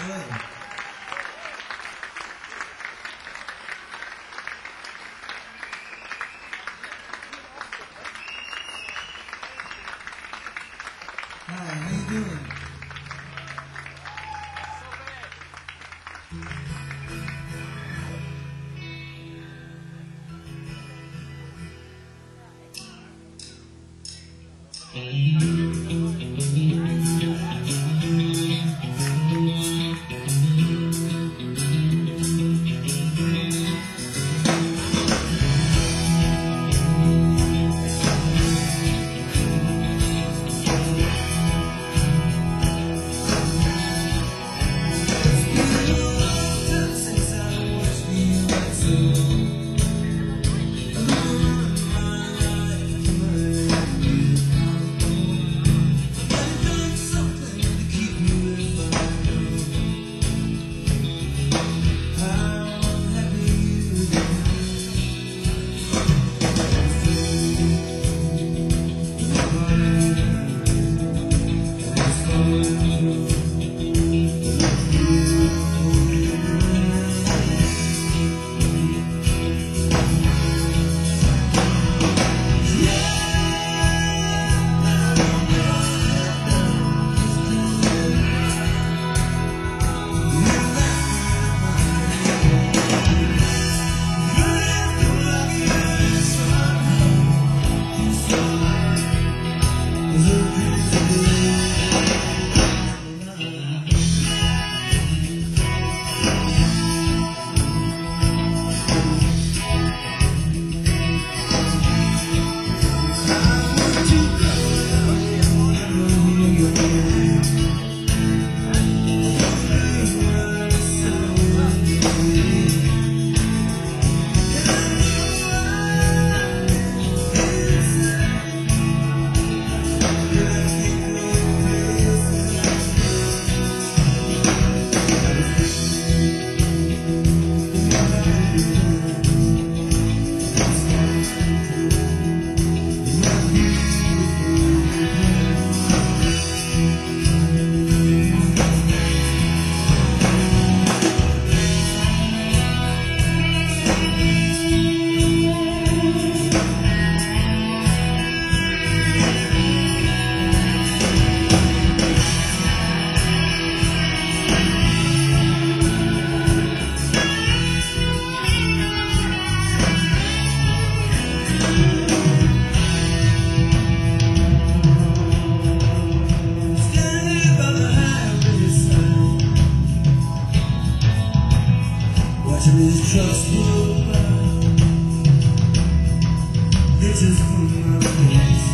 way. Hi, how you doing? Watching this trust roll by, pictures from my face.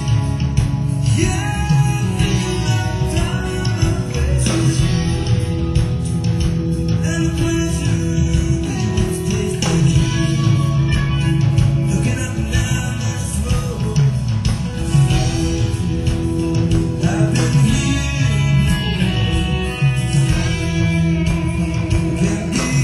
Yeah, thinking about time and places, and the pleasure that was tasted. Looking up and down this road, I've been here. Can't be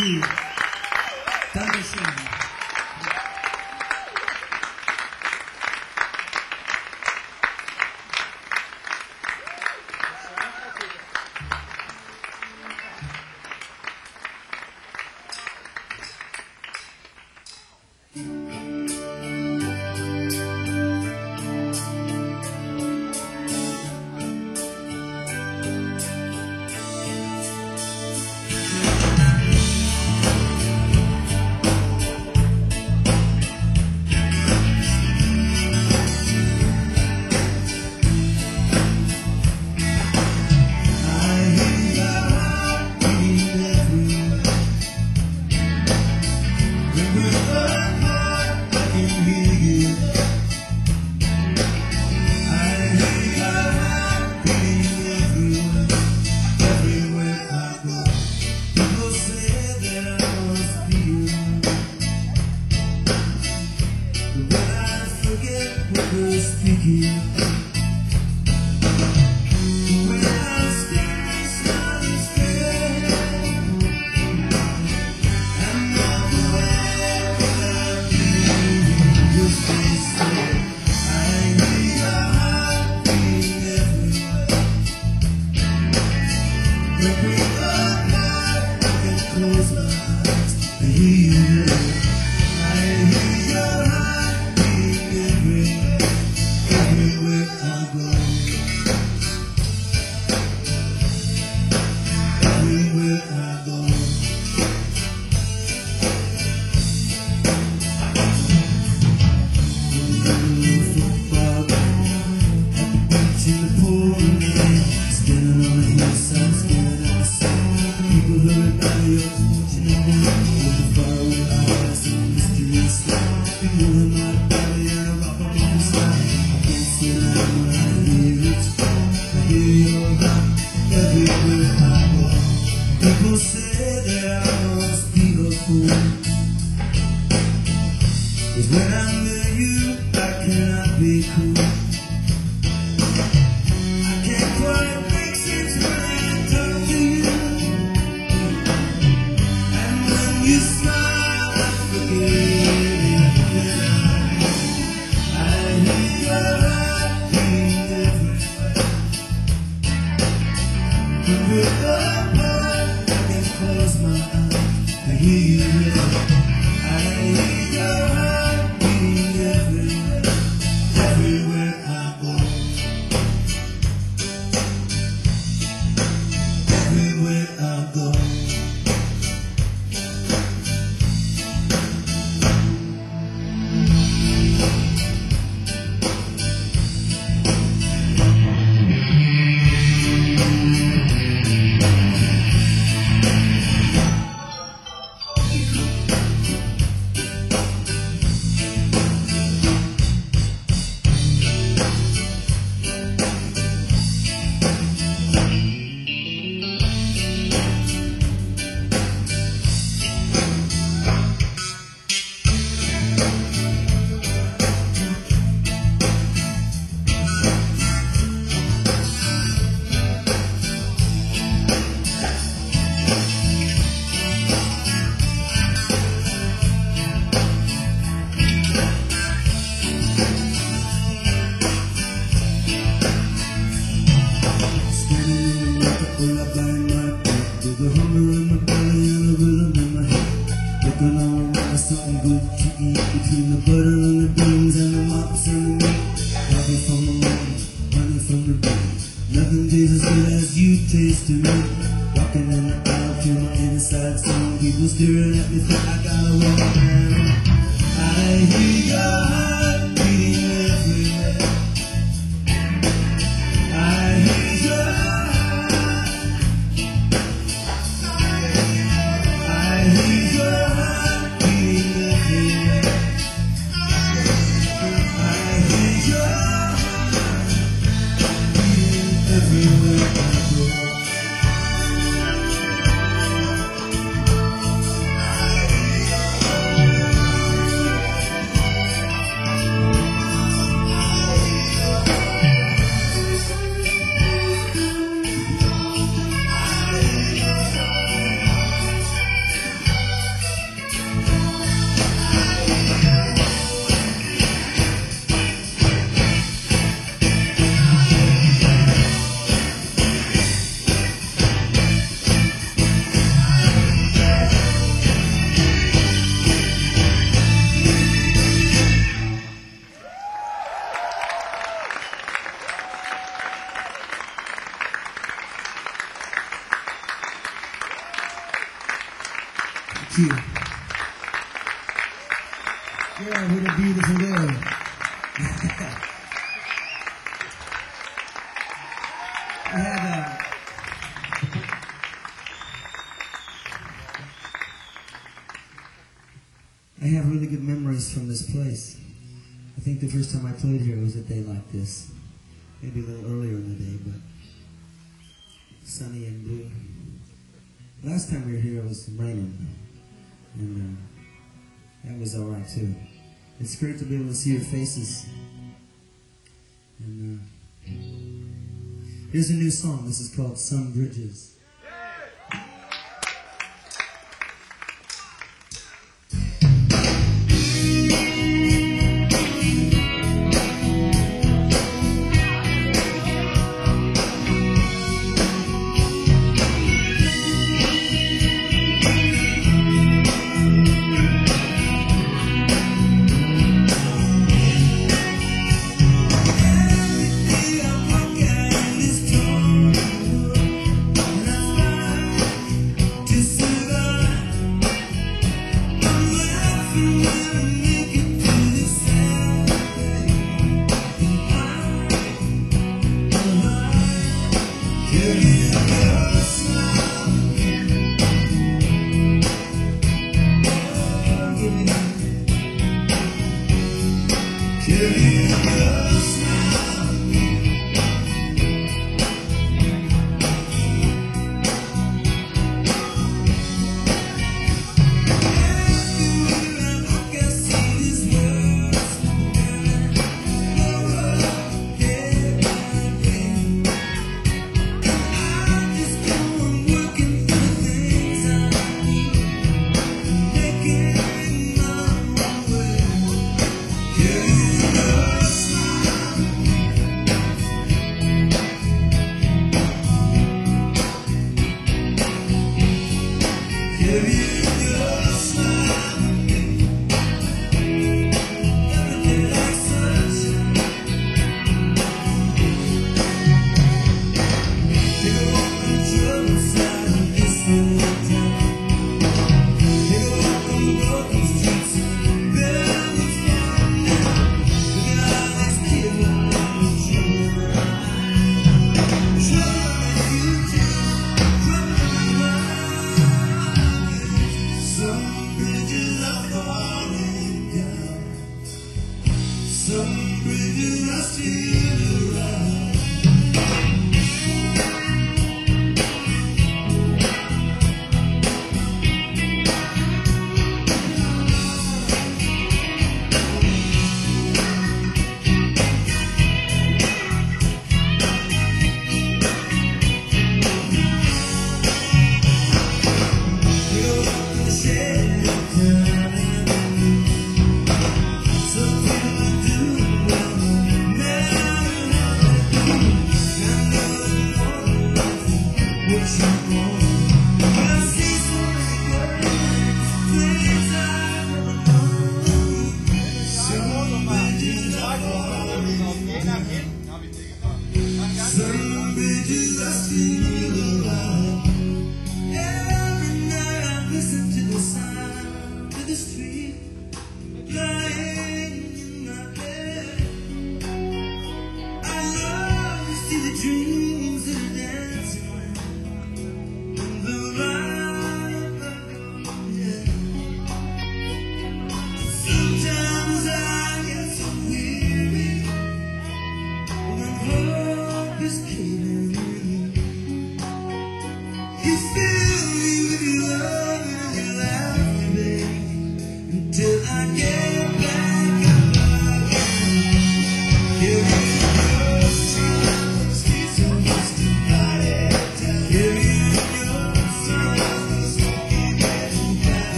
Sie. Dankeschön. People say that I must be a fool, 'cause when I'm near you, I cannot be cool. I can't quite make sense when I talk to you, and when you smile, I forget everything. I hear your heart beating everywhere. When we're apart, I can close my eyes. I hear you. I hear your heart beating everywhere, everywhere I go, everywhere I go. The hunger in my belly and the rhythm in my head. Looking all around, something good to eat. Between the butter and the beans and the mops and the meat. Coffee from the morning, honey from the bee. Nothing tastes as good as you taste to me. Walking in the aisle, feel my inside song. People staring at me, think I gotta walk around. I hear your heart beating everywhere. I hear your heart. I hear your heart beating everywhere. I hear your heart beating everywhere I go. I hear your heart. Thank you. Yeah, what a beautiful day. I have really good memories from this place. I think the first time I played here was a day like this. Maybe a little earlier in the day, but sunny and blue. Last time we were here it was raining, and that was alright too. It's great to be able to see your faces. And here's a new song. This is called Some Bridges.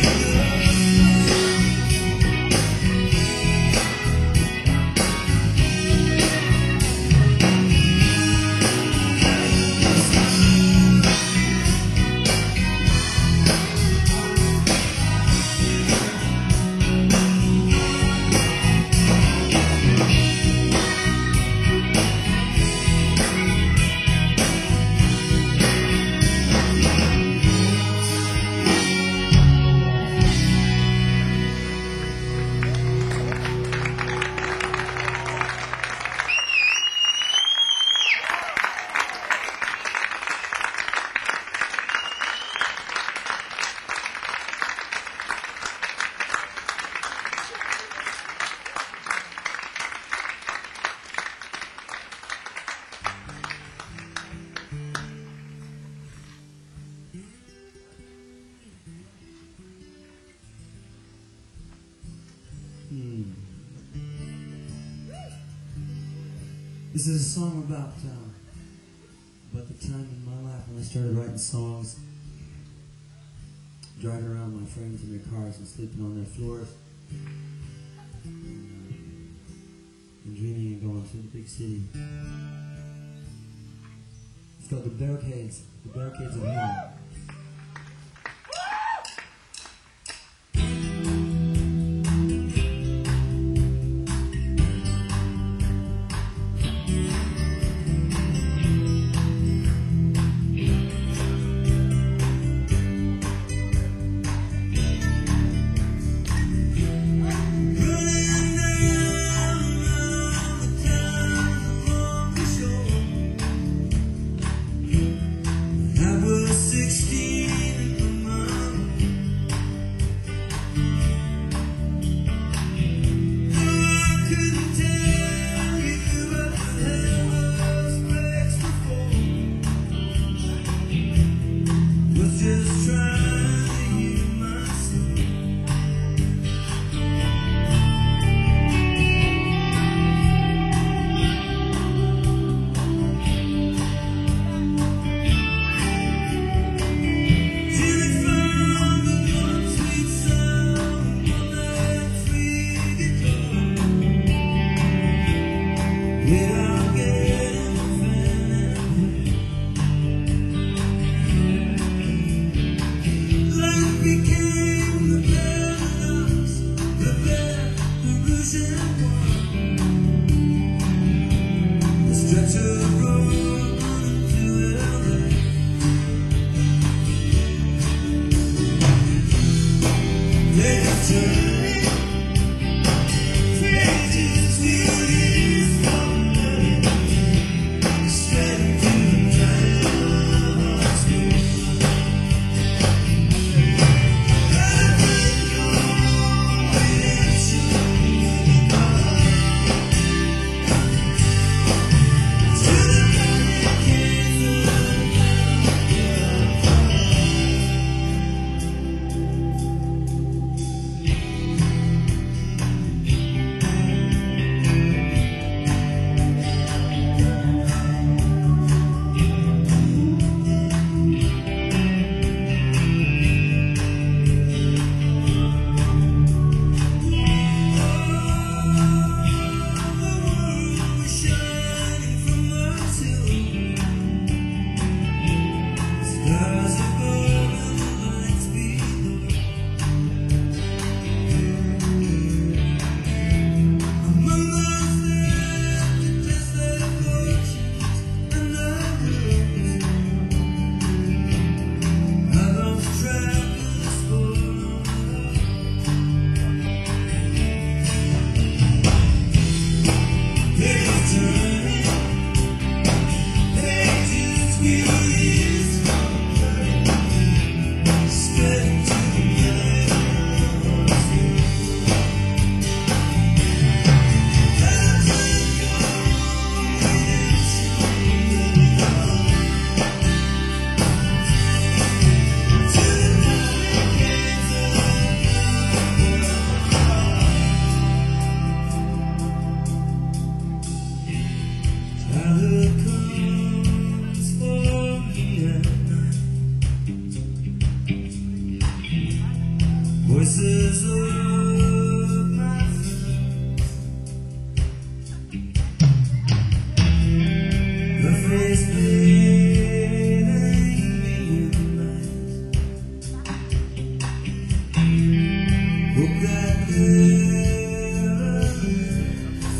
This is a song about the time in my life when I started writing songs, driving around my friends in their cars and sleeping on their floors, and dreaming of going to the big city. It's called The Barricades of Heaven. voices of my friends, the face painting me in night. Hope that never ends.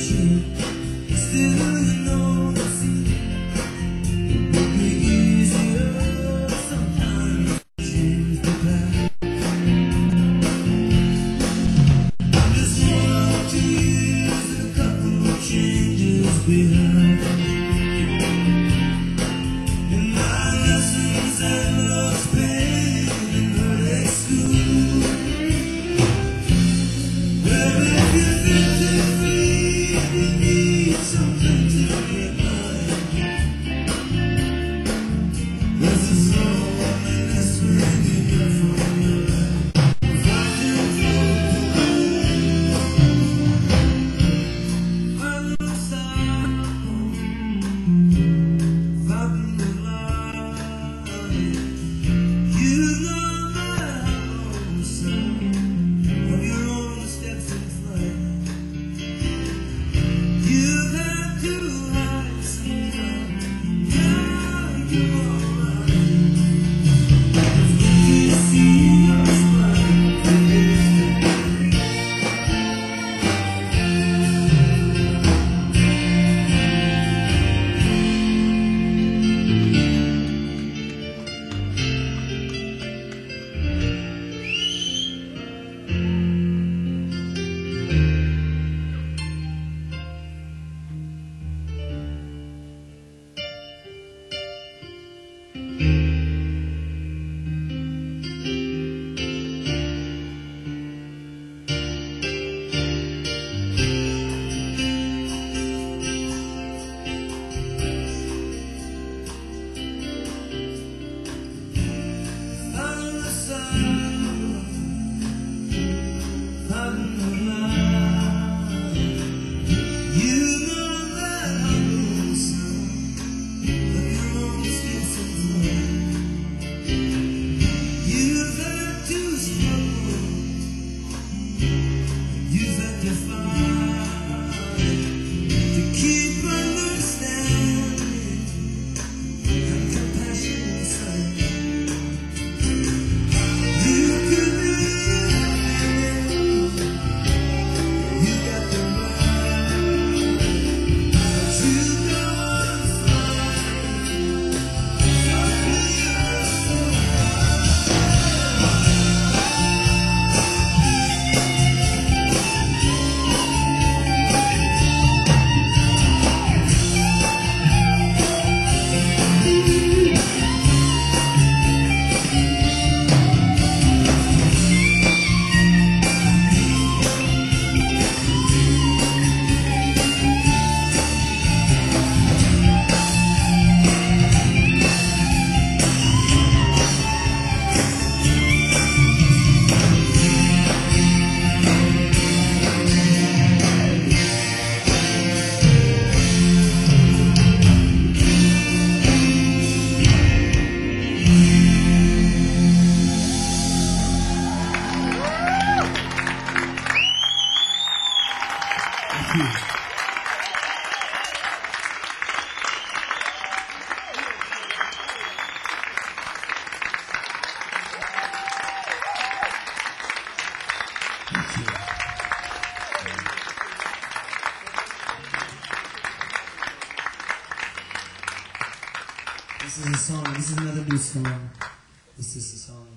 This is a song. This is another new song. This is a song.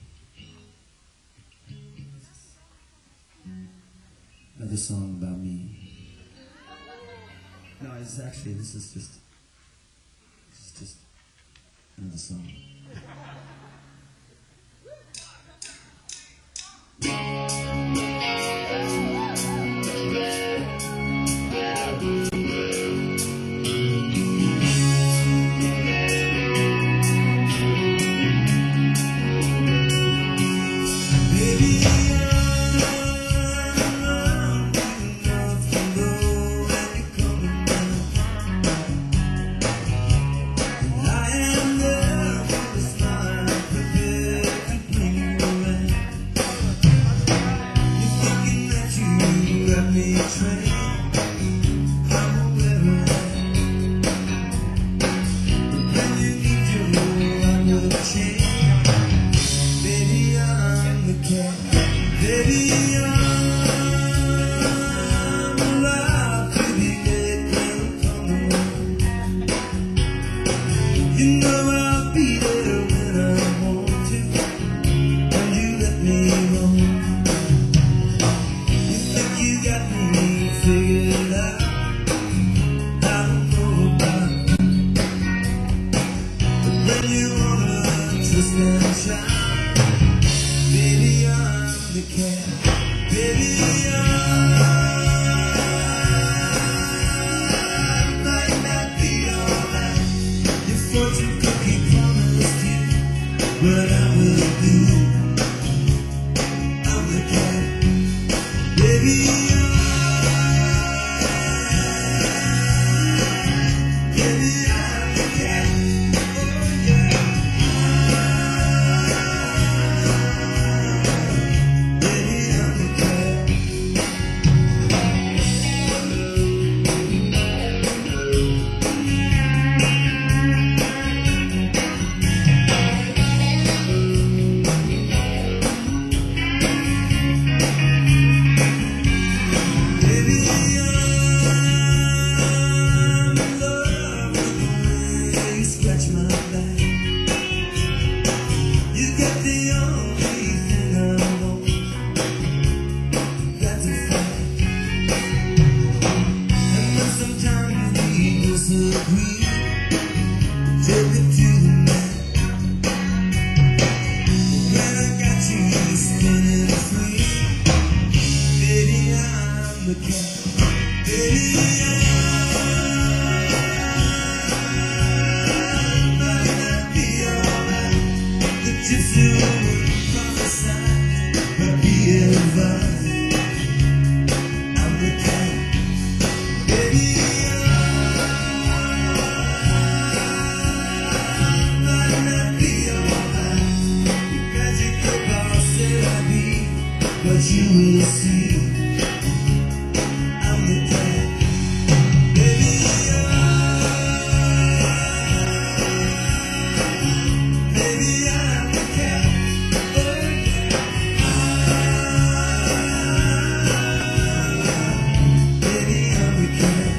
Another song about me. No, it's actually this is just another song. Baby, I'm alive. you got me figured out. I don't know about you, but when you wanna twist and shout, baby, I'm the cat. Baby, I might not be alright. Your fortune cookie promised you what I will do. I'm the cat. Baby, baby, I'm the cat. Oh yeah. Baby, I'm the cat. Baby, I'm in love with the way you scratch my back. You got the only thing I want. That's a fact. And when sometimes we disagree, take it to the mat. When I got you spinning free, baby, I'm the cat. Baby, I might not be alright. The gypsy woman prophesied, but be advised, I'm the cat. Baby, I might not be alright. Magic the boss said I'd be, but you will see, I'm the cat. Baby, baby, I'm the cat. Oh yeah. Baby, I'm the cat.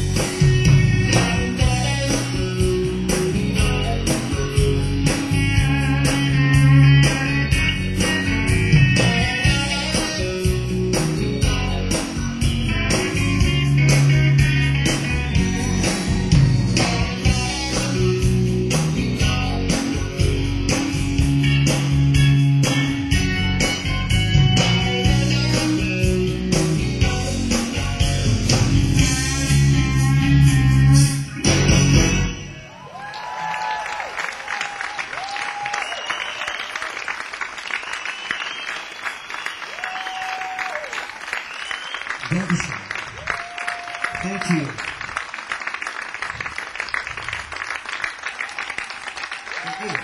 Dankeschön. Thank you. Thank you.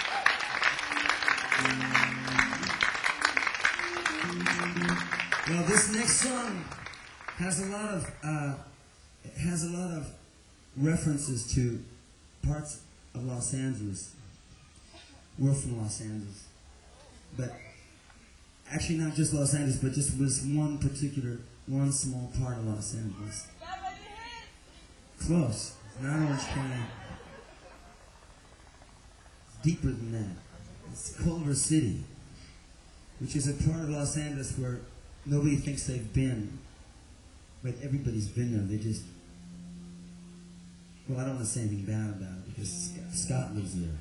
Well, this next song has a lot of references to parts of Los Angeles. We're from Los Angeles, but actually not just Los Angeles, but just was one small part of Los Angeles. Close. Not Orange County. It's deeper than that. It's Culver City, which is a part of Los Angeles where nobody thinks they've been, but everybody's been there. They just, well, I don't want to say anything bad about it because Scott lives there.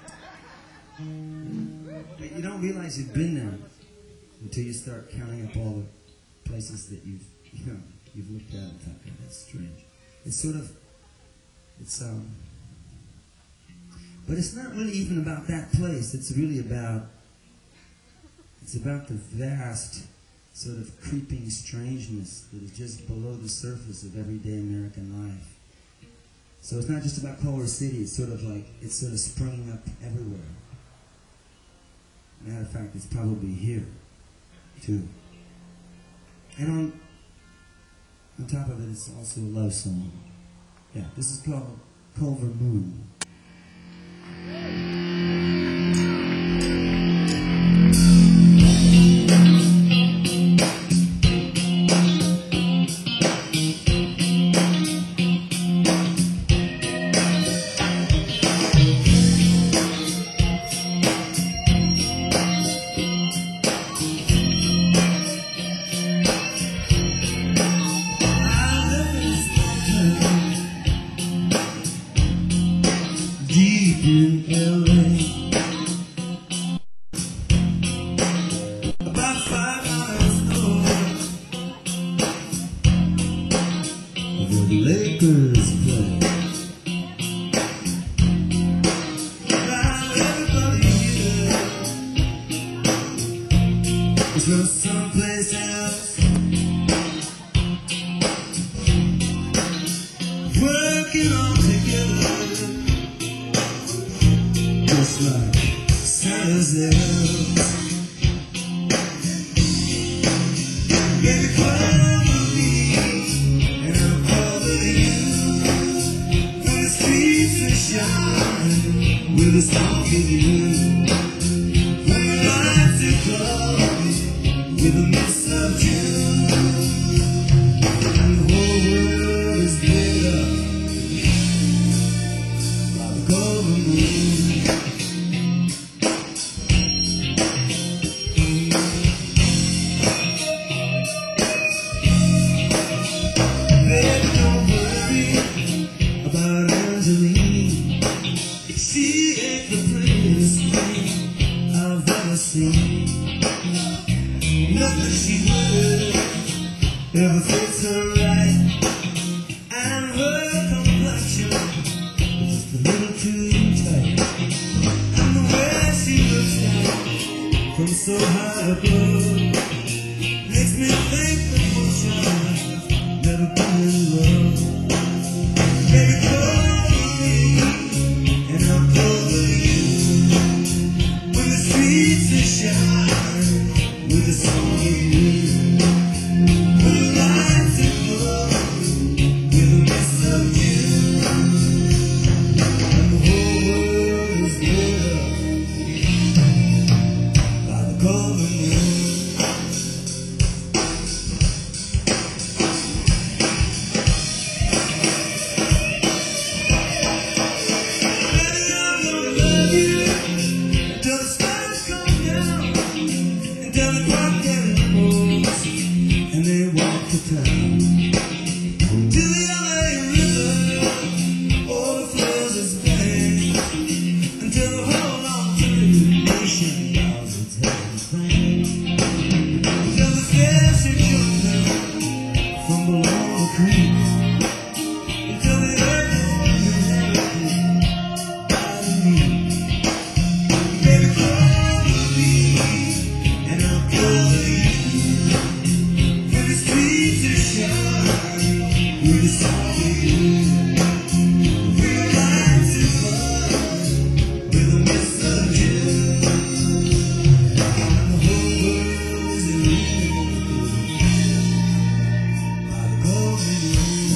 But you don't realize you've been there until you start counting up all the places that you've looked at and thought, "God, that's strange." It's sort of, but it's not really even about that place. It's really about the vast sort of creeping strangeness that is just below the surface of everyday American life. So it's not just about Culver City. It's sort of springing up everywhere. Matter of fact, it's probably here too. And on top of it, it's also a love song. Yeah, this is called Culver Moon. the Lakers play. While everybody here is from someplace else, working all together, just like Santa's elves. Baby, call me, and I'll call you. When the streets are shining with a song in you, when the lights are glowing with a mist of June, and the whole world is lit up by the golden moon. She ain't the prettiest thing I've ever seen. Nothing she wears ever fits her right, and her complexion is just a little too tight. And the way she looks down from so high above makes me think that we'll child never been in love. Baby, call me, and I'll cover you. When the streets are shining with a song in you, when the lights are glowing with a mist of June, and the whole world is lit up by the golden moon. And they walk to town till the LA River overflows its banks, until the whole alternative nation bows its head and thanks, until the fish are jumped out from below the creek, until the earth is inhabited by the meek. Baby, call me, and I'll cover you. The streets are shining with a song in you, with the lights are glowing with a mist of June, and the whole world is illuminated by the golden moon.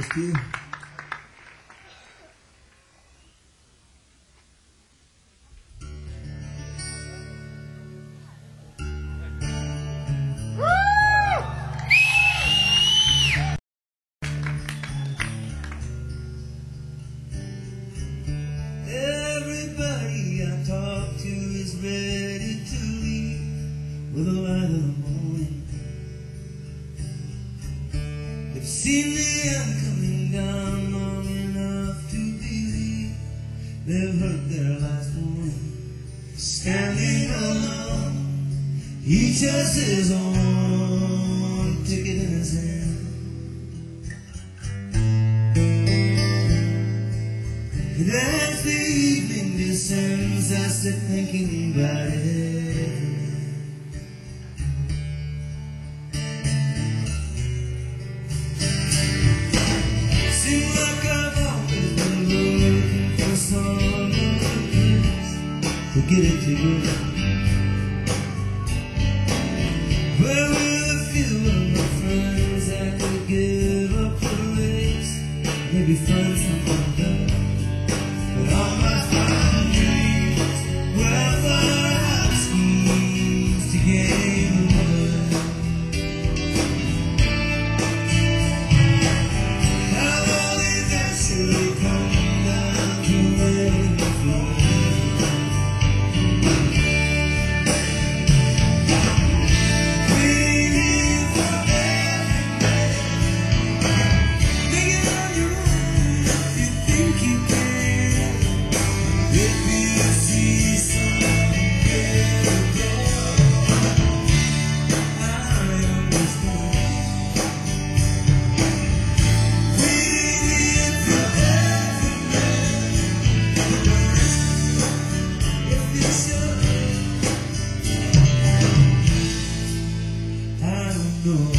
Thank you. Everybody I talk to is ready to leave with the light of the morning. They've seen the end coming down long enough to believe they've heard their last warning. Standing alone, each has his own ticket in his hand. And as the evening descends, I sit thinking about it. Seems like I've always been looking for some place to get it together, where with a few of my friends I could give up the race, maybe find something better. But all my fine dreams, well thought out schemes to gain the world, how all eventually come down to waiting for me. Waiting for everything, thinking on your own if you think you can. If you see something better, I understand. Waiting for everything, if you should, I don't know.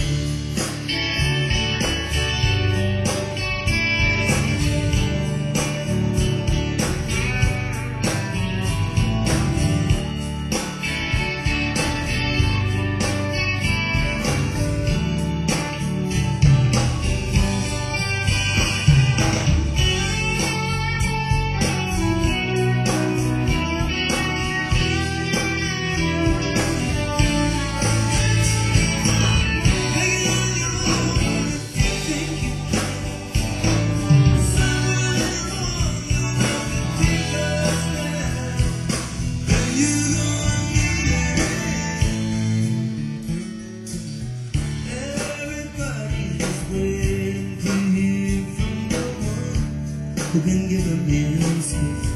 Who can give them the answers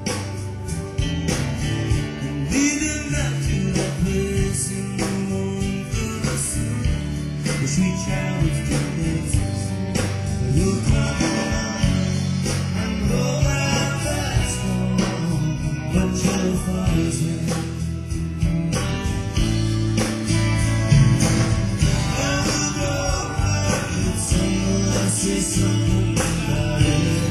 and lead them back to that place in the morning for the sun, the sweet child's dances. You'll come along and roll out that storm, but your father's hand. Someone say something about it.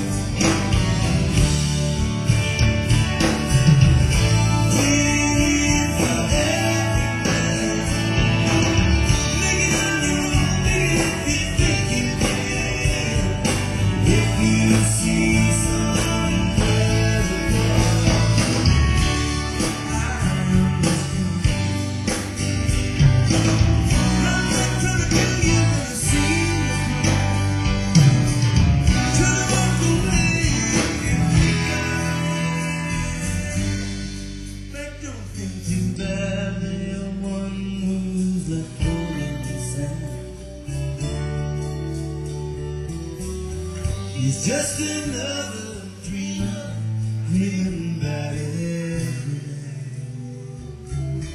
He's just another dreamer, dreaming about it every night.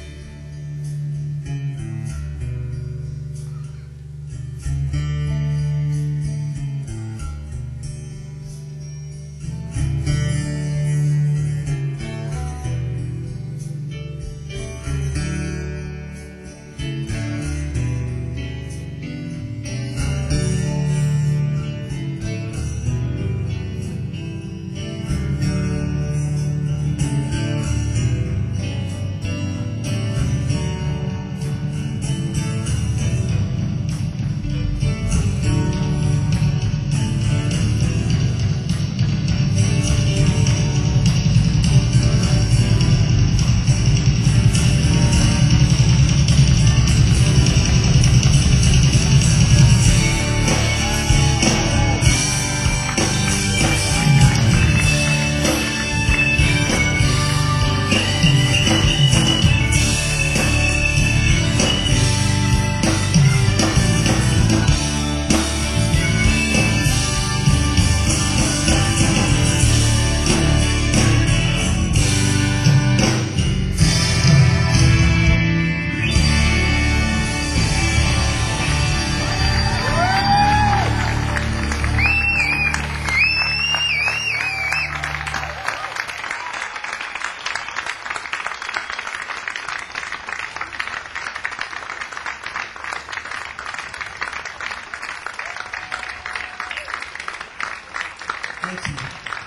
Thank you.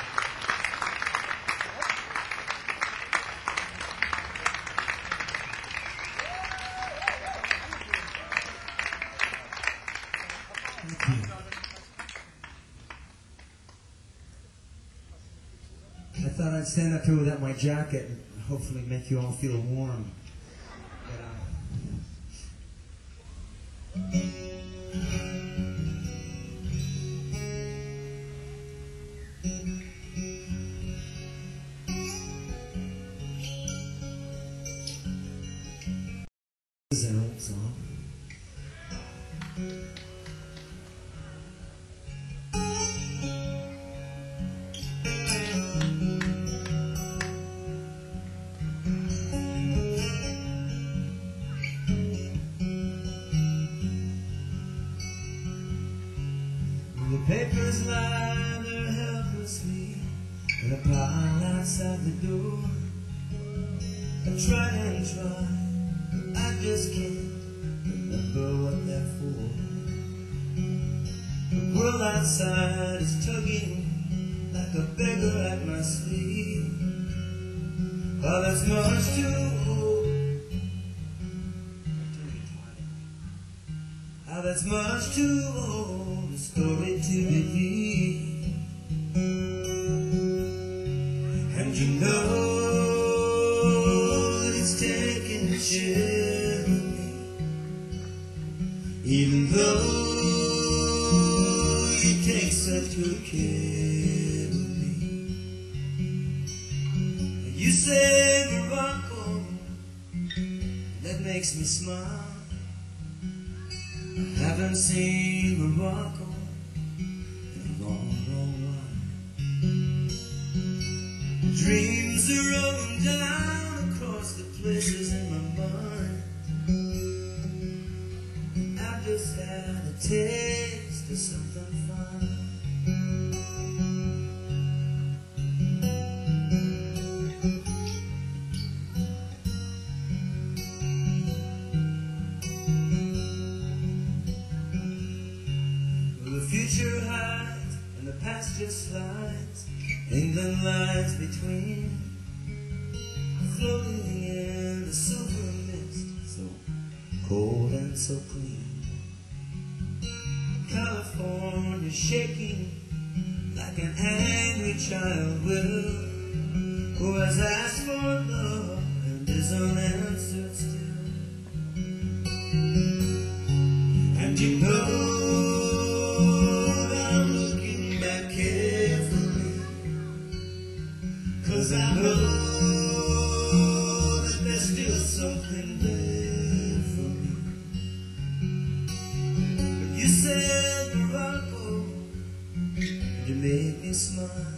I thought I'd stand up here without my jacket and hopefully make you all feel warm. But, this is an old song. The papers lie there helplessly in a pile outside the door. I try and try, but I just can't remember what they're for. The world outside is tugging like a beggar at my sleeve. Oh, that's much too old. Oh, that's much too old a story to believe. And you know it's taking a share of me, even though you take such good care of me. And you say Morocco, that makes me smile. I haven't seen Morocco in a long, long while. Dreams are rolling down across the places in my mind. I've just had a taste of something fine. The future hides and the past just slides. England lies between, floating in the silver mist, so cold and so clean. California shaking like an angry child will, who has asked for love and is unanswered still. And you know I know that there's still something there for me. But you said Morocco, you made me smile.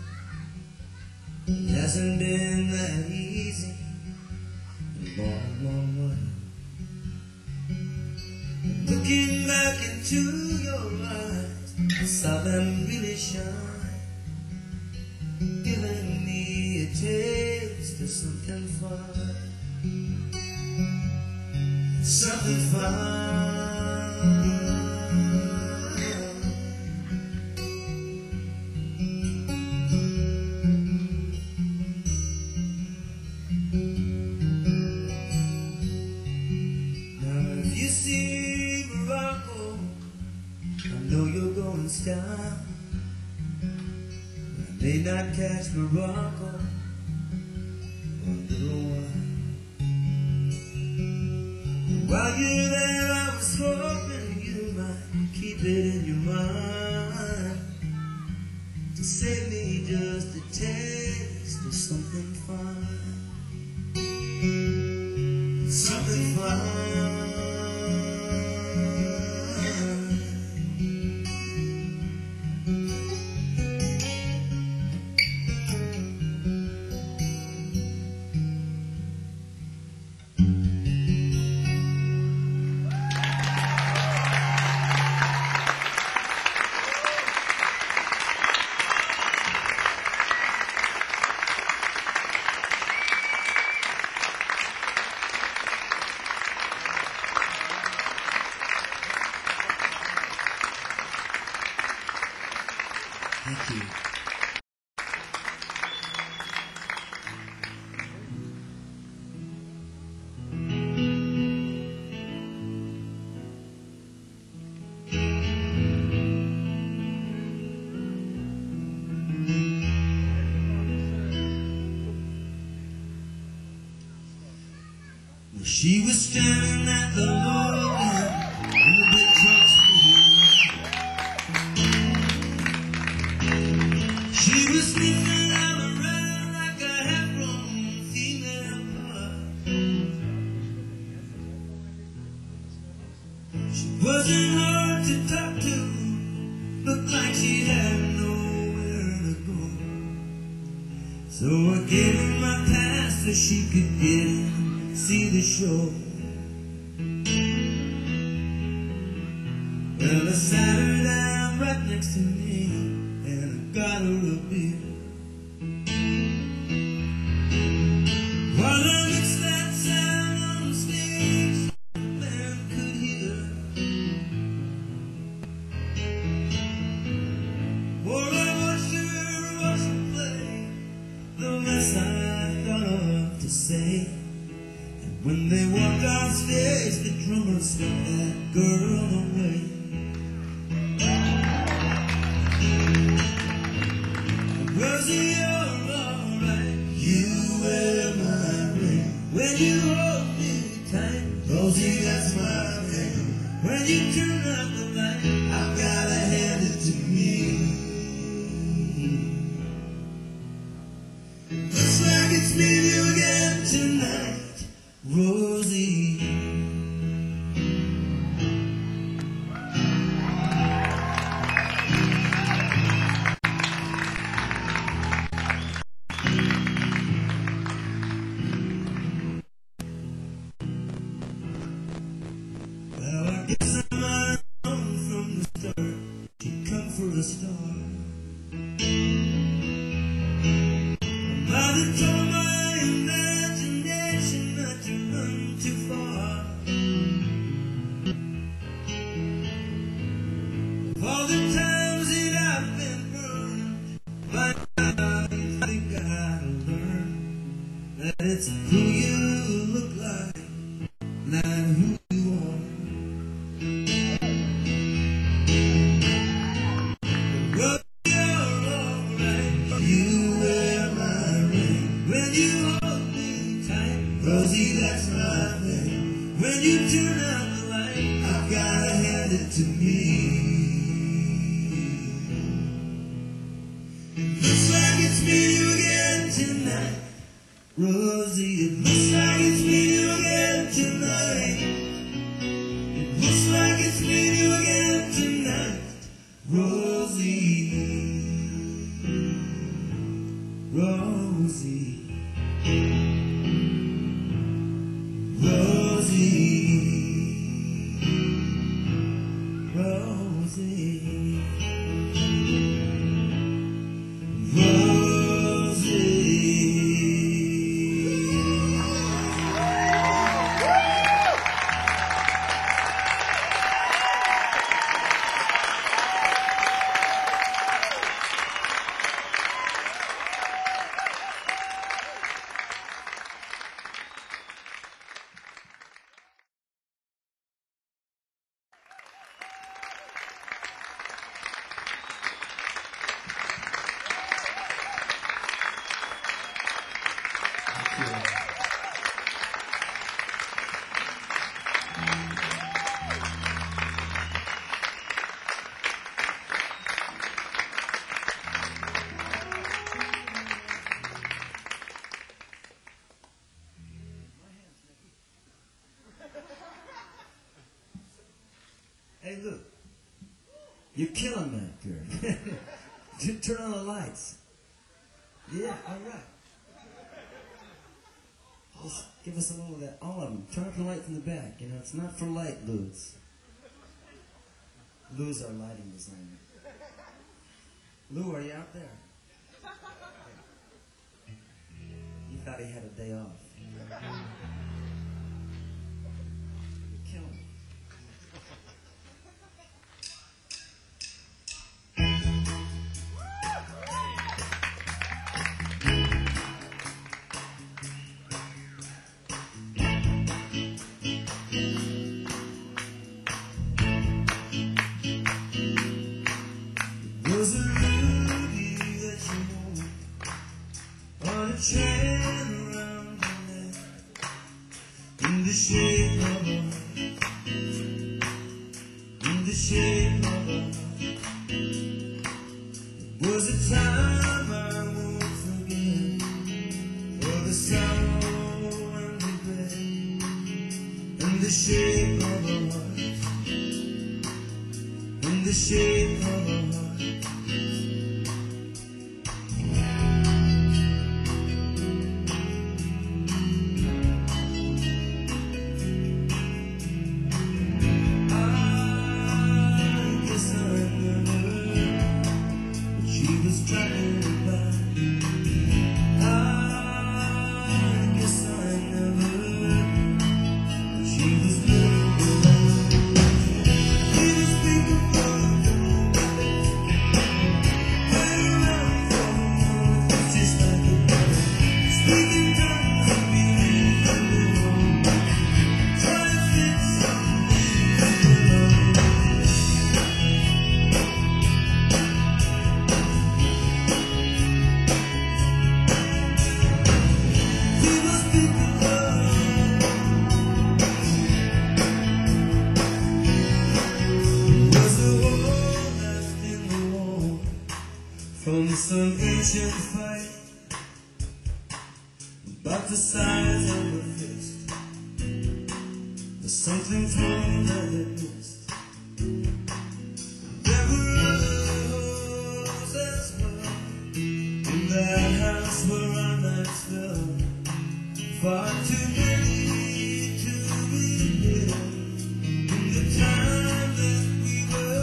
It hasn't been that easy in a long, long while. Looking back into your eyes, I saw them really shine, giving me a taste of something fine. Something fine. Now if you see Morocco, I know you're going style. May not catch Morocco for a little while. While you're there, I was hoping you might keep it in your mind to save me just a taste of something fine. Something fine. She was standing at the loading in the big truck's wheel. She was sniffing out around like a half-grown female bud. She wasn't hard to talk to, looked like she had nowhere to go. So I gave her my pass so she could get in, see the show. Well, I sat her down right next to me, and I got her a beer. While I mixed that sound on the stage, the band could hear. Or I watched her play, the less I thought of to say. And when they walked on stage, the drummer swept that girl away. Rosie, you're alright. You wear my ring when you hold me tight. Rosie, that's my name. When you turn out the light, I've gotta hand it to me. Looks like it's me and you again tonight, Rosie. Well, I guess I might have known from the start she'd come for a star. Mother told my imagination not to run too far. Of all the times that I've been burned, by now I think I learned that it's who you look like, not who you are. But you're alright. You wear my ring when you hold me tight. Rosie, that's my thing. When you turn out the light, I've gotta hand it to me. Looks like it's me and you again tonight, Rosie. It looks like it's me and you again tonight. It looks like it's me and you again tonight, Rosie. Rosie. Rosie. Rosie. Hey, look. You're killing that, girl. Turn on the lights. Yeah, all right. Just give us a little of that. All of them. Turn up the lights in the back. You know, it's not for light, Luz. Lou's our lighting designer. Lou, are you out there? You thought he had a day off. You're killing me. Was a lady that you know on a train around your neck, in the shape of a, in the shape of a, was a time I won't forget, for the sorrow and regret, in the shape of a heart, in the shape of a heart. From some ancient fight, about the size of a fist, there's something thrown that it missed. There were other holes as well in that house where our nights fell, far too many to be here in the time that we were.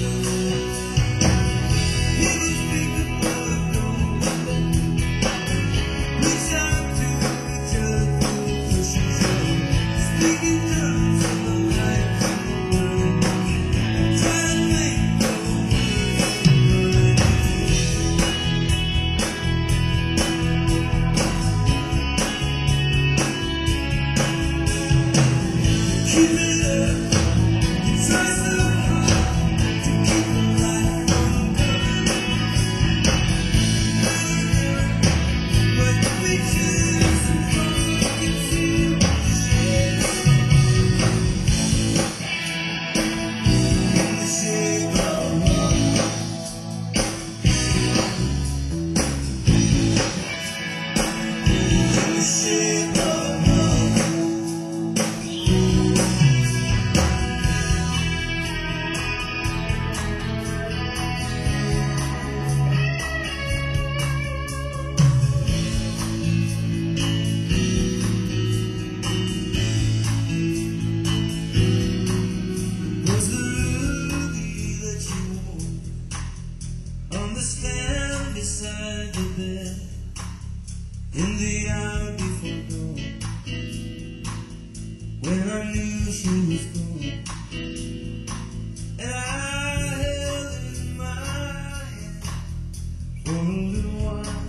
Beside the bed, in the hour before dawn, when I knew she was gone, and I held it in my hand for a little while,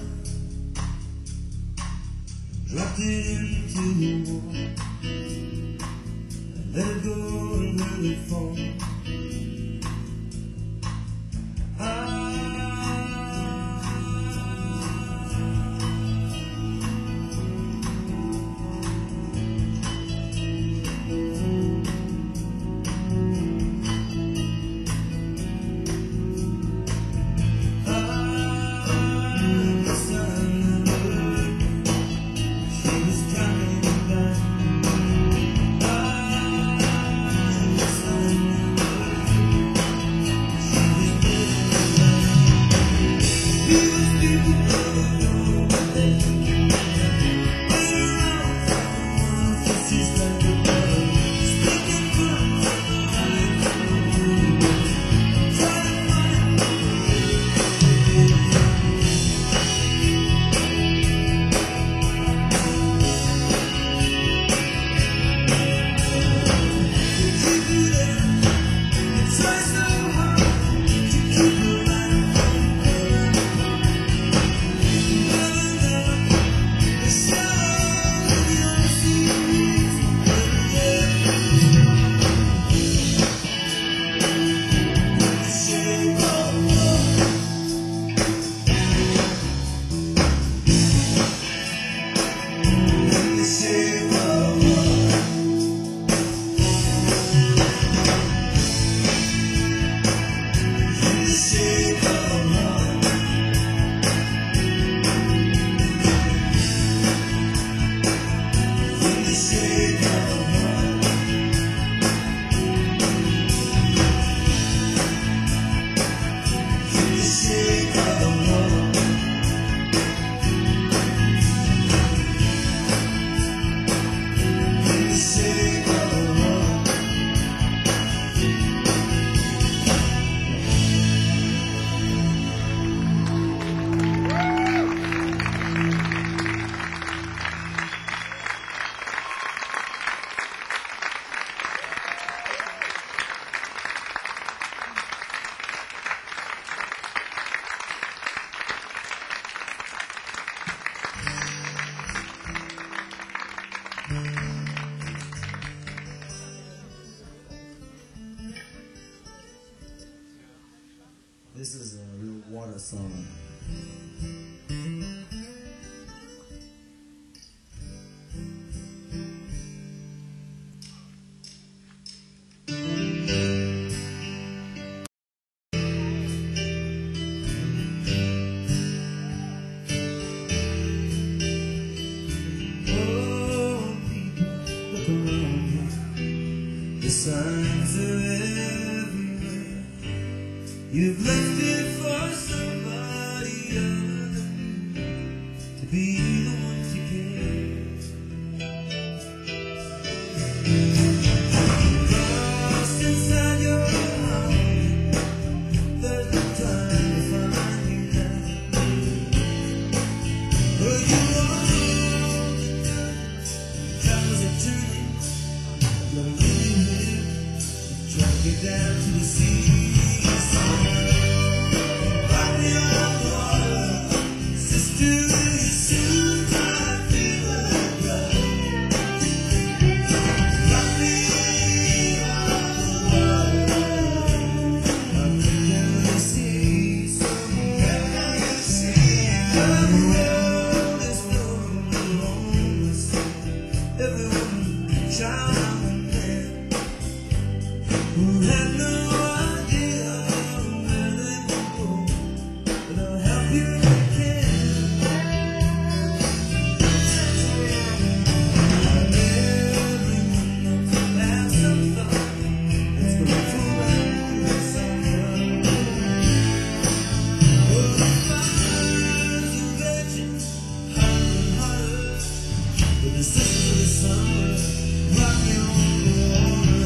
dropped it into the water, and let it go and let it fall. The signs are everywhere. You've left it for somebody other than you to be the one to care. Lost inside your heart, there's no time to find you now. But you are times are turning. Drag it down to the sea. Rock me on the water, sister, you soon might feel like that. Rock me on the water, I'll get down to the sea. So get down to the sea. The world is full of homeless. Everyone, child and man, who have no idea where they can go, but I'll help you if I can. Everyone has some thought that's going to run somewhere. Oh, the fires are raging hotter and hotter, but the sun of the summer, rock me on the water.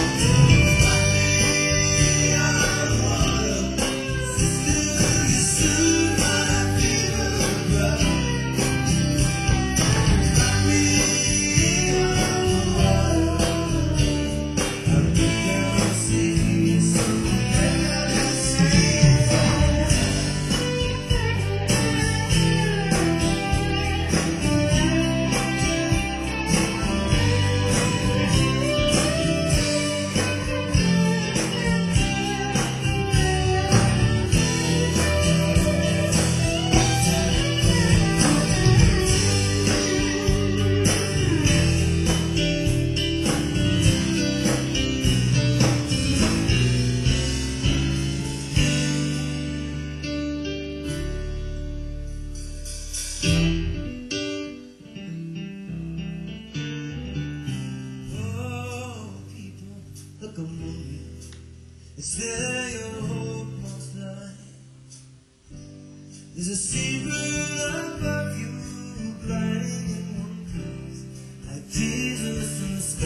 Look among you, is there your hope most lie? There's a secret above you, gliding in one place, like Jesus in the sky.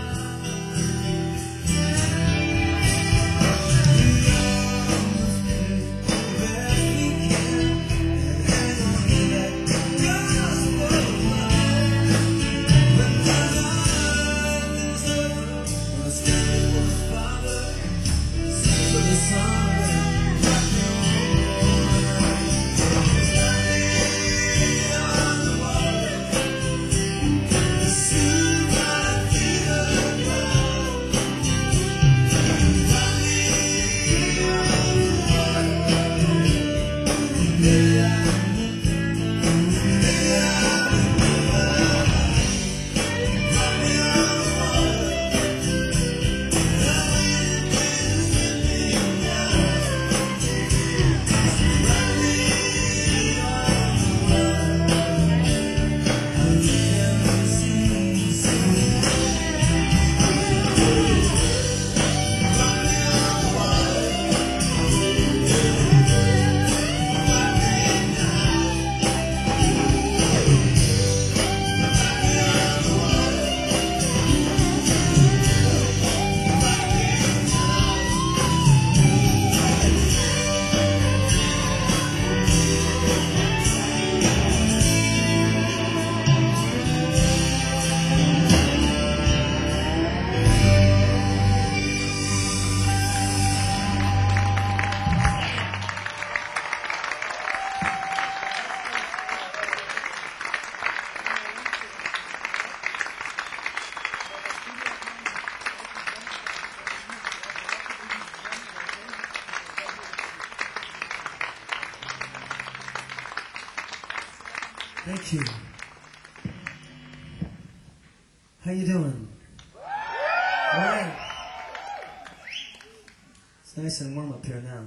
We all must do the best we can, and hang on to that gospel of life. When the life is over, we'll stand before the Father, sing for the Son, rock me on the water. Soon Thank you. How you doing? All right. It's nice and warm up here now.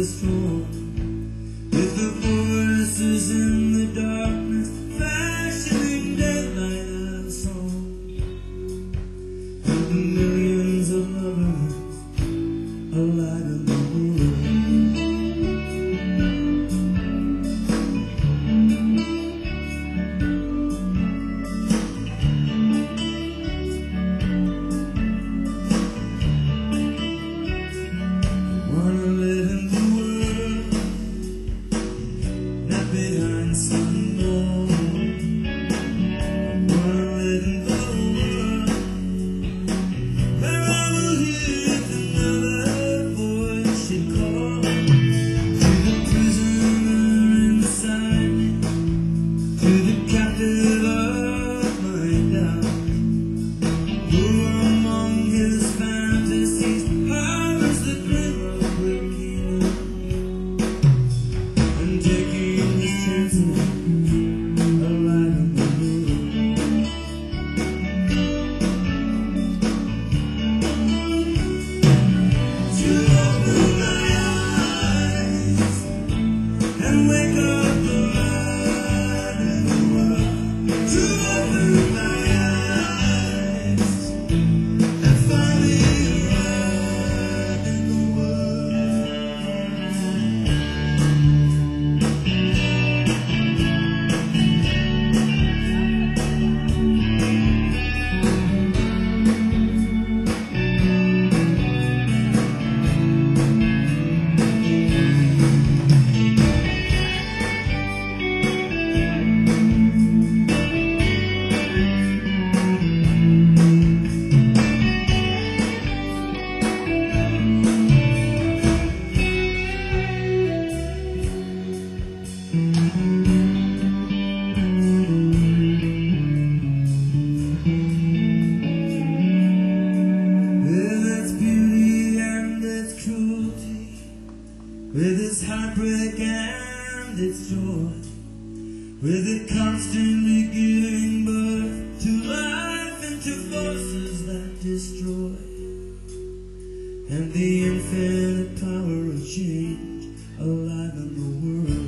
the storm, with the voices in the darkness, fashioning daylight as a song, and the millions of lovers alive in the world. Wanna live in the world, not behind some wall. Wanna live in the world where I will hear another voice she call. To the prisoner inside me, to the captive of my doubt, who among his fantasies harbors the dream of waking up and taking his chances alive in the world. To open my eyes and wake up the light in the world. To open my eyes and find me right in the world. With its beauty and its cruelty, with its heartbreak and its joy, with it constantly giving birth to life and to forces that destroy, and the infinite power of change alive in the world.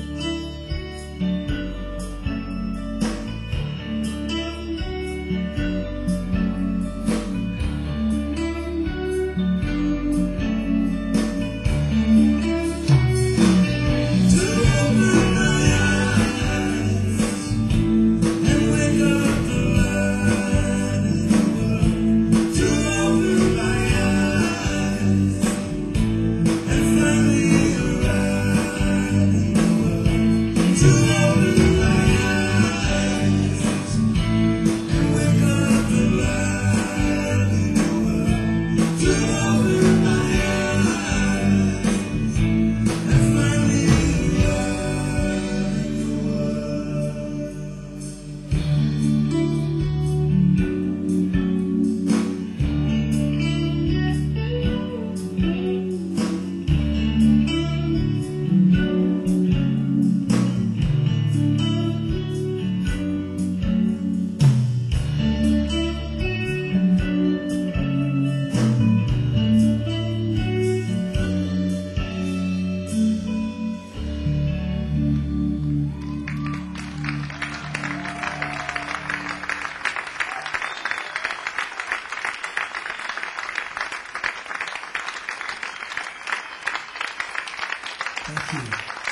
To open my eyes and wake up the light in the world. To open my eyes and find me right in the world. To open my eyes and wake up the light in the world. To open my eyes and find me right in the world. Thank you.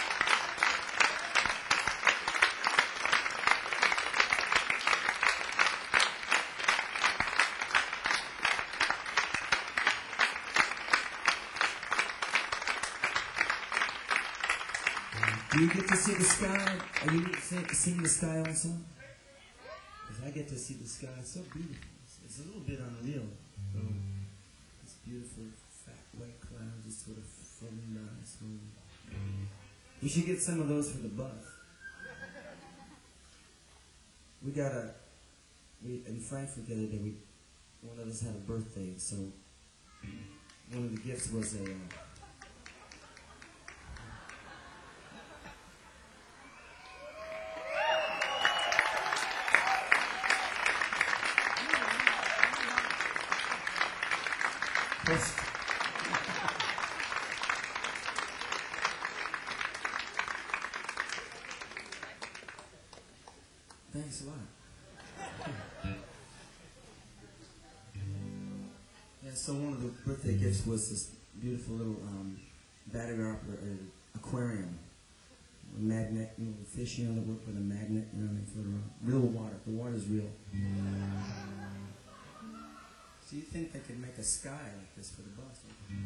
Do you get to see the sky? Are you seeing the sky also? Because I get to see the sky. It's so beautiful. It's a little bit unreal. So it's beautiful, fat, white clouds just sort of floating down slowly. We should get some of those for the bus. We in Frankfurt the other day, one of us had a birthday, so one of the gifts was a thanks a lot. Yeah, so one of the birthday gifts was this beautiful little battery aquarium. A magnet, you know, the fish, you know, that work with a magnet, you know, they float around. Real water. The water's real. So you think they could make a sky like this for the bus?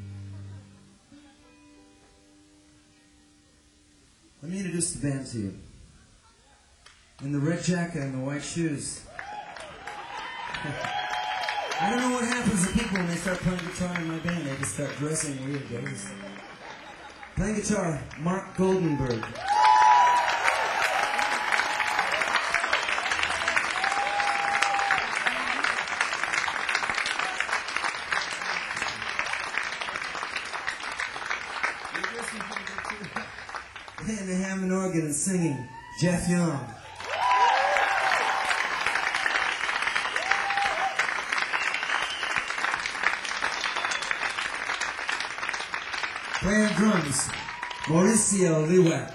Let me introduce the band to you. In the red jacket and the white shoes. I don't know what happens to people when they start playing guitar in my band. They just start dressing weird, guys. Playing guitar, Mark Goldenberg. And the Hammond organ and singing, Jeff Young. Playing drums, Mauricio Liwak.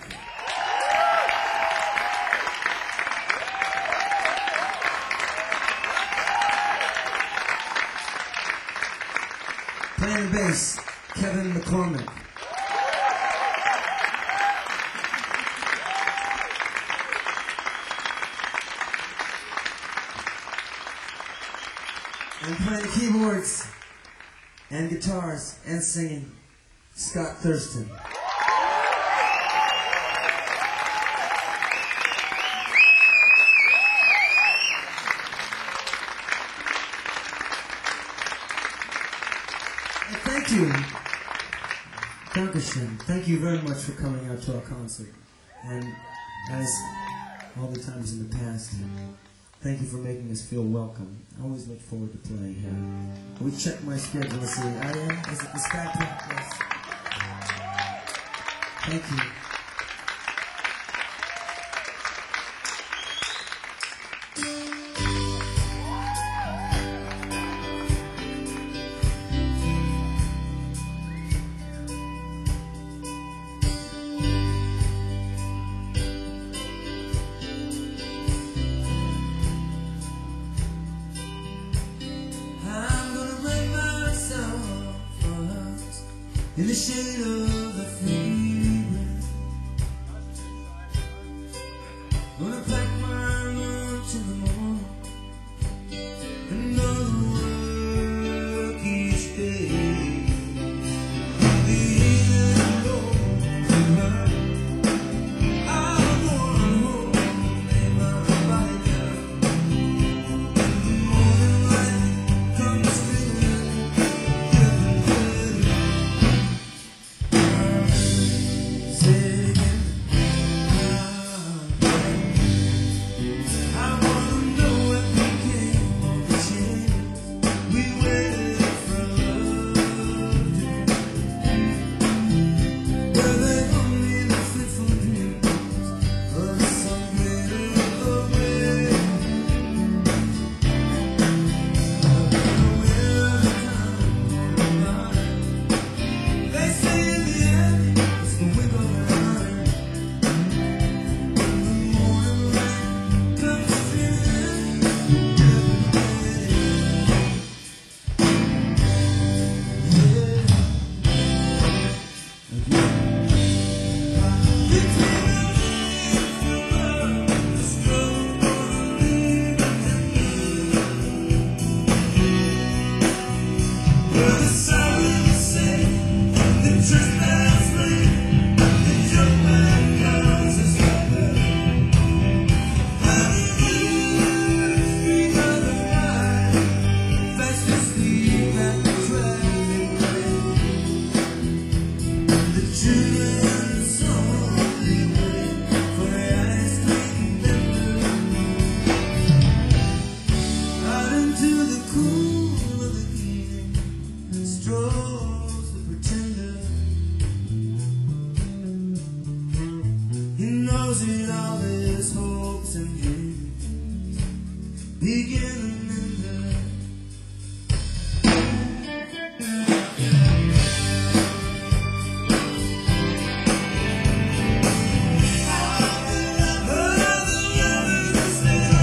Playing bass, Kevin McCormick. And playing keyboards and guitars and singing, Scott Thurston. And thank you, Dankeschön. Thank you very much for coming out to our concert. And as all the times in the past, thank you for making us feel welcome. I always look forward to playing here. We check my schedule and see, is it the Sky Pit? Yes. Thank you. In the shade of the freeway, gonna pack my lunch in the morning and go to work each day. The evening goes tonight, I wanna hold and lay my body down. And the morning light comes streaming. In all his hopes and dreams, beginning and end. All the lovers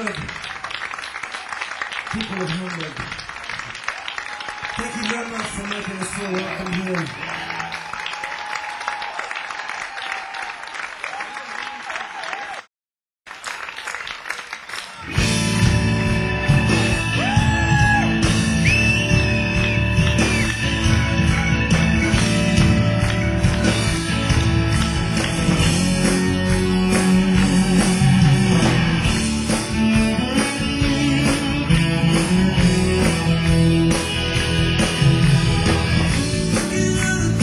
Hamburg. People of Hamburg. Thank you very much for making us feel welcome here. You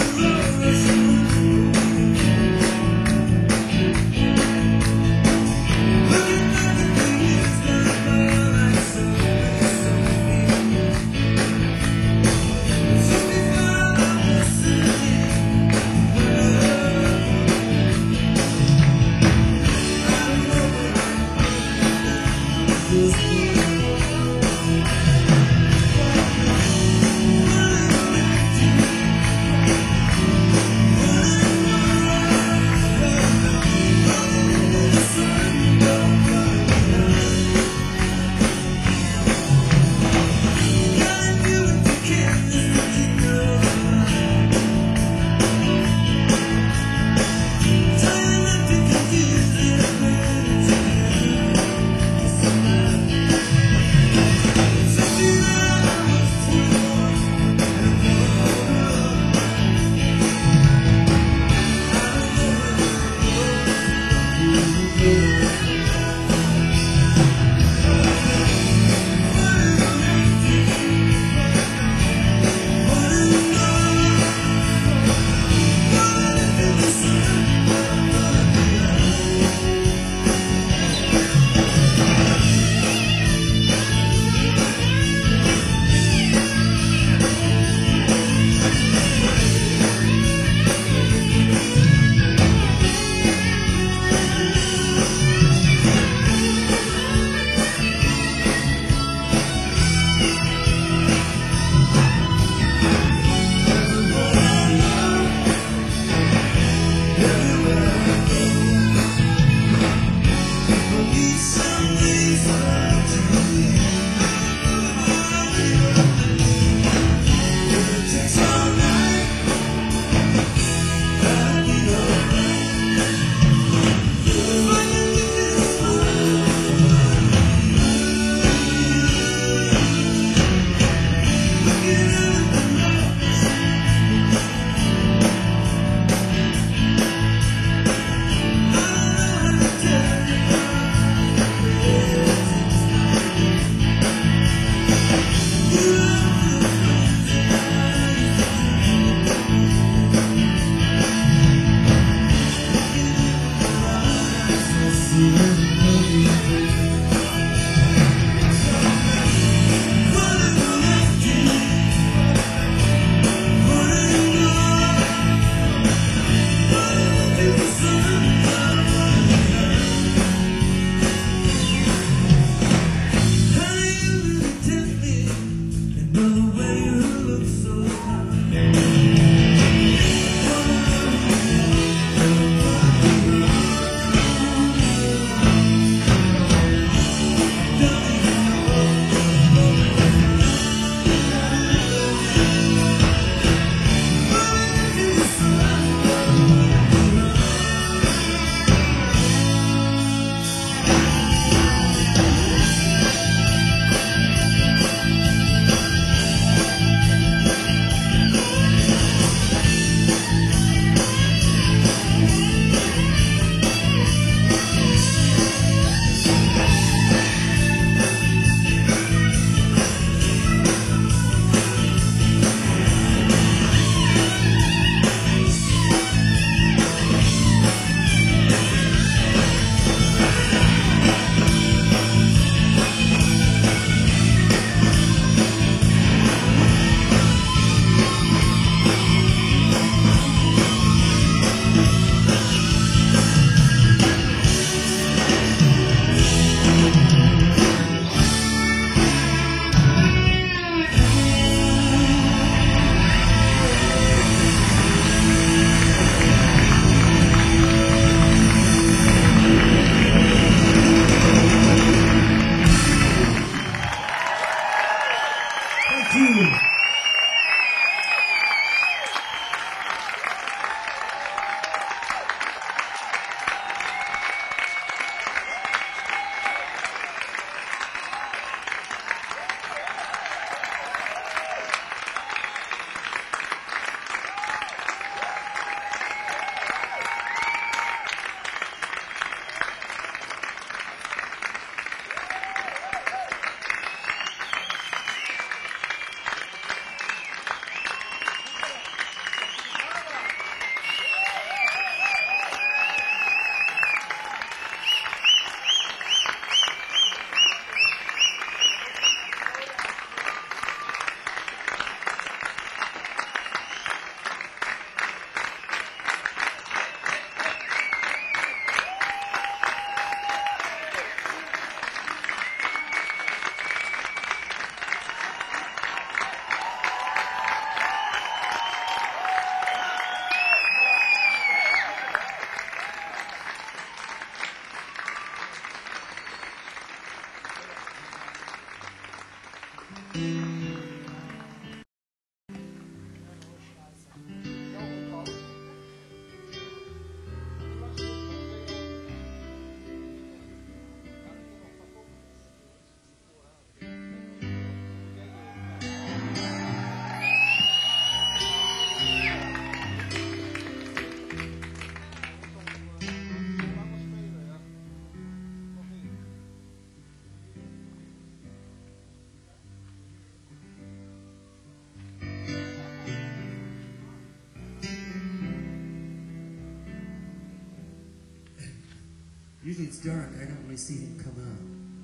Usually it's dark, I don't really see him come out.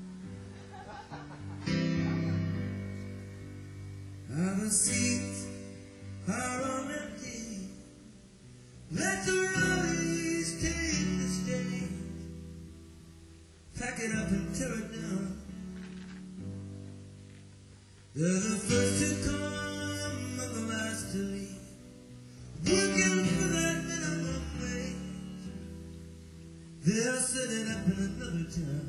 Our seats are all empty. Let the rollies take the stage. Pack it up and tear it down. They're the first to come and the last to leave. Working for that minimum wage. They'll set it up in another town.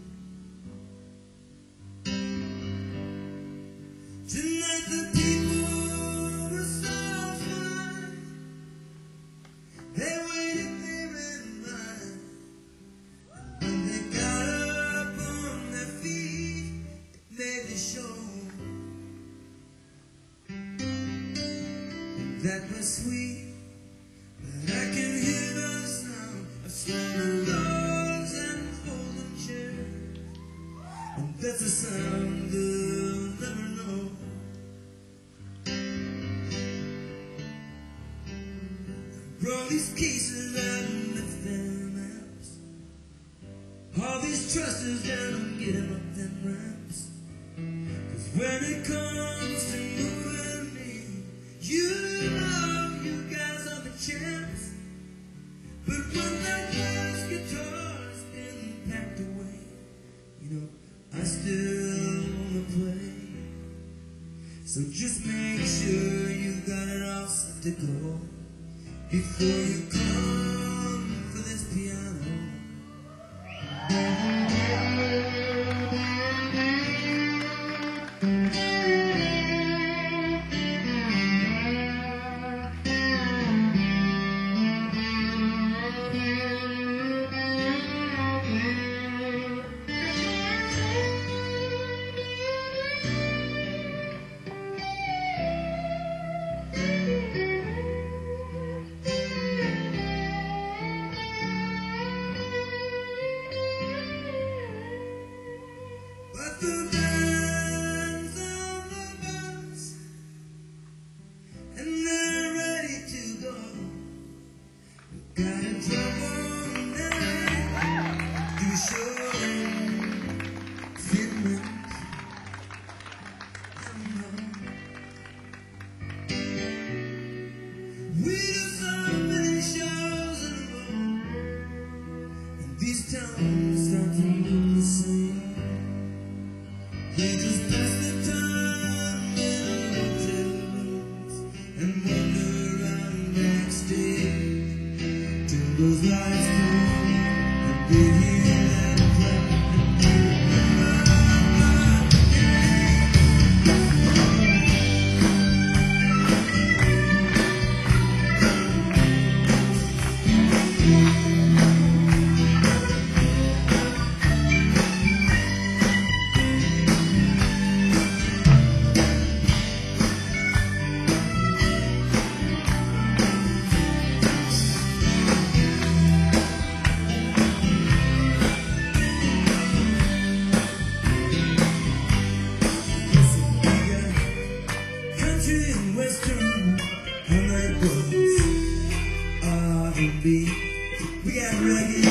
Tonight the people were so fine. They waited there in line. When they got up on their feet, it made the show. That was sweet, but I can hear the sound of slamming doors and folding chairs. And that's a sound they'll never know. Brought these cases out and left their maps. All these trusses down and get them up them ramps. 'Cause when it comes to moving me, you know you guys are the champs. But when that last guitar's been packed away, you know, I still wanna play. So just make sure you got it all set to go before you come for this piano. But the band's on the bus, and they're ready to go. Got a drum all night, do a show in Finland. We do so many shows in a row, and these towns start to look the same. They just pass the time in hotel rooms and wander around backstage till those lights come and they hear that clap and they country and western all night goes. R&B, we got reggae.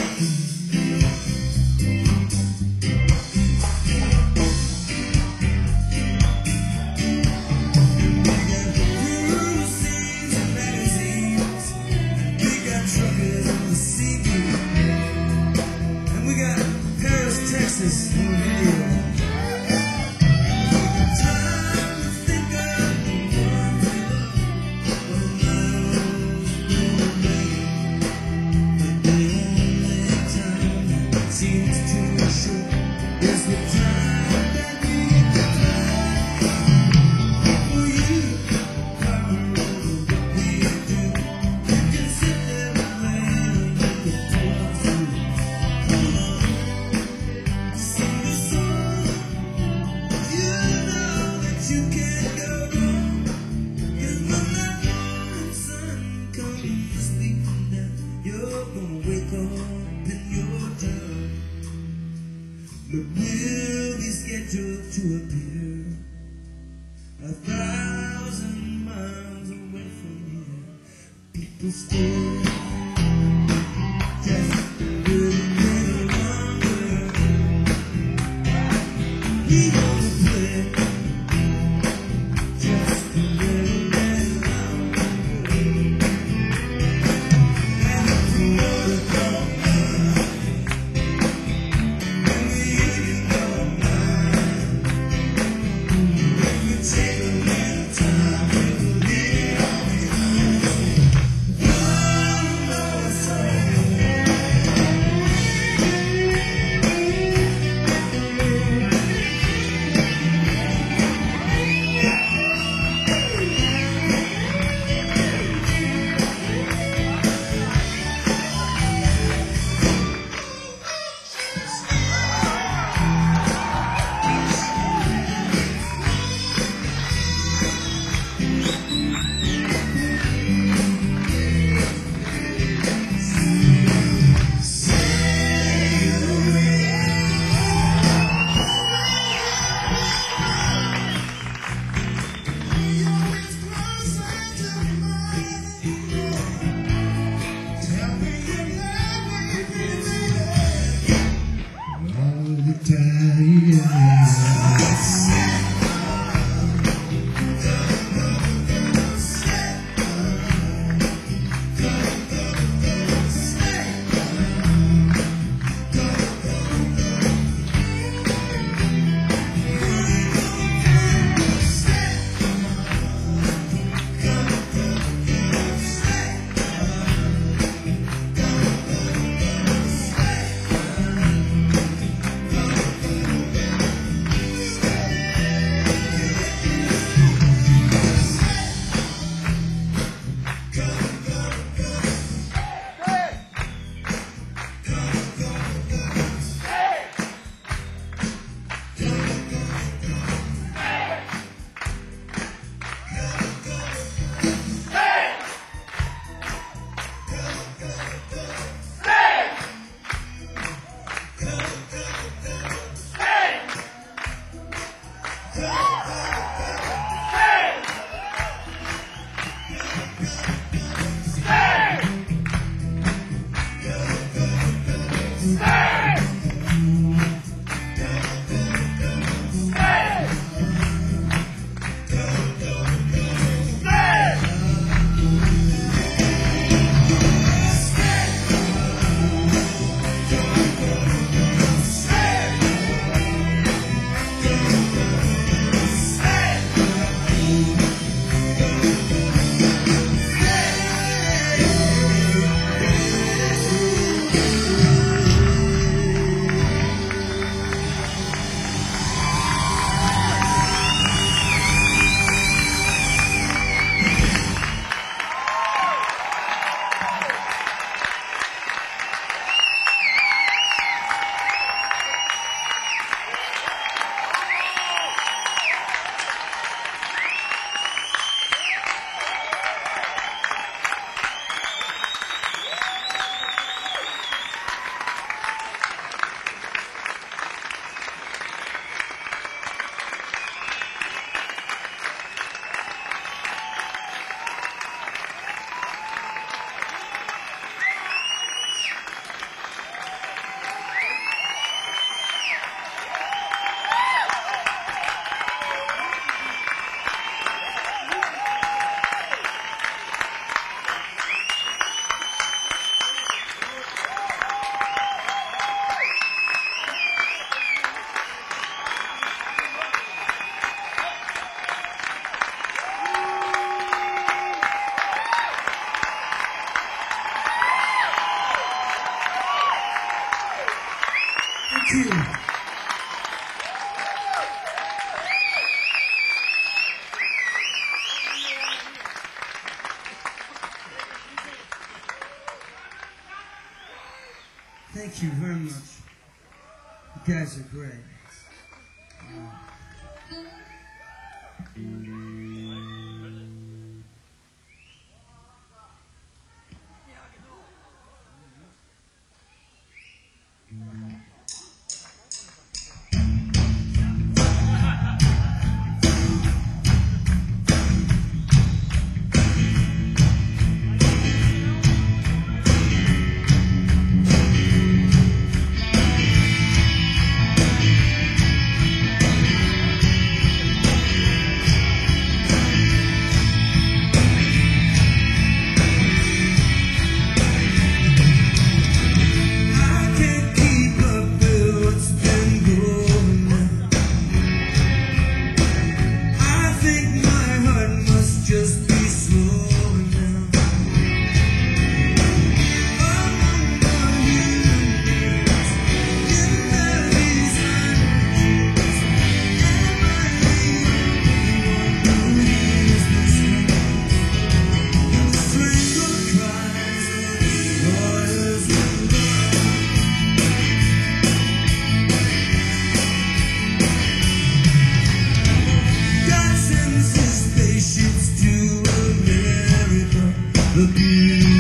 We got cruises and magazines. We got truckers on the seafood. And we got Paris, Texas on the video. Time to think of the ones we love. Oh, miles away. But the only time that seems too short is the time that we can for you. Power over what we do. You can sit there and lay and look at towards you. Come on, sing the song. You know that you can't go wrong. 'Cause when that morning sun comes sleeping down, you're gonna wake up in your town. But we'll be scheduled to appear 1,000 miles away from here. People still just really Thank you. Thank you very much. You guys are great. The